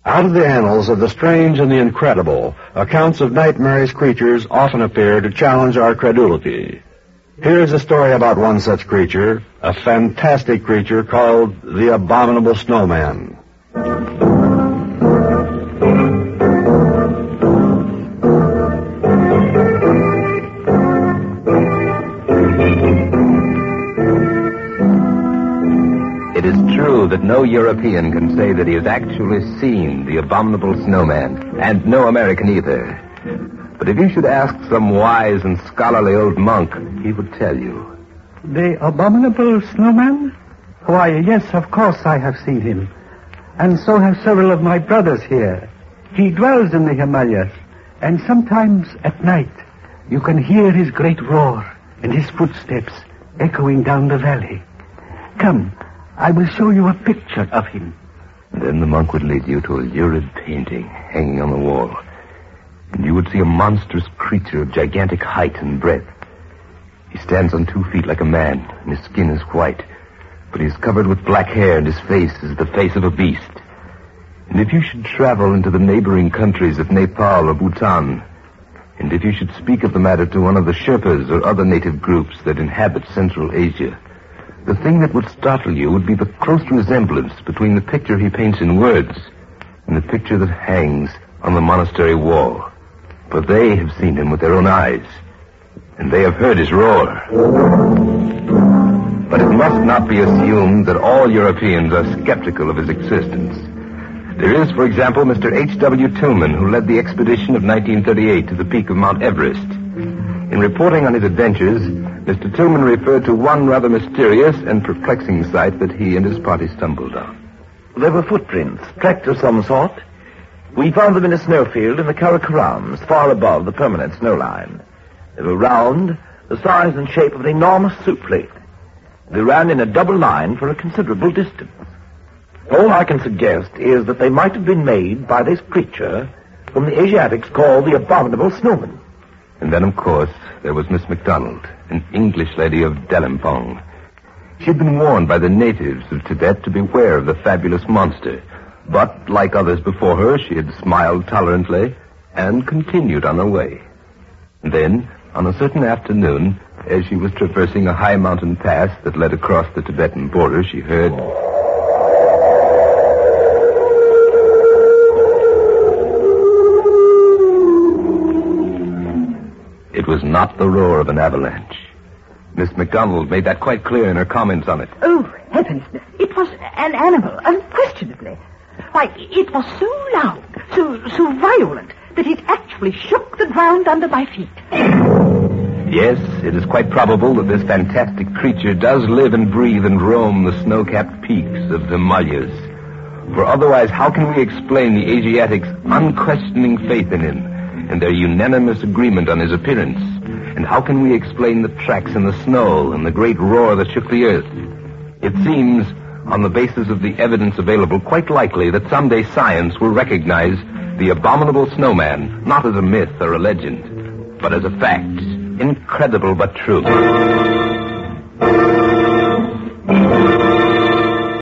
Out of the annals of the strange and the incredible, accounts of nightmarish creatures often appear to challenge our credulity. Here is a story about one such creature, a fantastic creature called the Abominable Snowman. It is true that no European can say that he has actually seen the Abominable Snowman, and no American either. But if you should ask some wise and scholarly old monk, he would tell you. The Abominable Snowman? Why, yes, of course I have seen him. And so have several of my brothers here. He dwells in the Himalayas, and sometimes at night you can hear his great roar and his footsteps echoing down the valley. Come, I will show you a picture of him. And then the monk would lead you to a lurid painting hanging on the wall. And you would see a monstrous creature of gigantic height and breadth. He stands on 2 feet like a man, and his skin is white, but he is covered with black hair, and his face is the face of a beast. And if you should travel into the neighboring countries of Nepal or Bhutan, and if you should speak of the matter to one of the Sherpas or other native groups that inhabit Central Asia, the thing that would startle you would be the close resemblance between the picture he paints in words and the picture that hangs on the monastery wall. For they have seen him with their own eyes, and they have heard his roar. But it must not be assumed that all Europeans are skeptical of his existence. There is, for example, Mr. H.W. Tillman, who led the expedition of 1938 to the peak of Mount Everest. In reporting on his adventures, Mr. Tillman referred to one rather mysterious and perplexing sight that he and his party stumbled on. There were footprints, tracked of some sort. We found them in a snowfield in the Karakorams, far above the permanent snow line. They were round, the size and shape of an enormous soup plate. They ran in a double line for a considerable distance. All I can suggest is that they might have been made by this creature whom the Asiatics call the Abominable Snowman. And then, of course, there was Miss MacDonald, an English lady of Dalimpong. She had been warned by the natives of Tibet to beware of the fabulous monster. But, like others before her, she had smiled tolerantly and continued on her way. And then, on a certain afternoon, as she was traversing a high mountain pass that led across the Tibetan border, she heard... It was not the roar of an avalanche. Miss MacDonald made that quite clear in her comments on it. Oh, heavens. It was an animal, unquestionably. Why, it was so loud, so violent, that it actually shook the ground under my feet. Yes, it is quite probable that this fantastic creature does live and breathe and roam the snow-capped peaks of the Himalayas. For otherwise, how can we explain the Asiatics' unquestioning faith in him and their unanimous agreement on his appearance? And how can we explain the tracks in the snow and the great roar that shook the earth? It seems, on the basis of the evidence available, quite likely that someday science will recognize the Abominable Snowman not as a myth or a legend, but as a fact, incredible but true.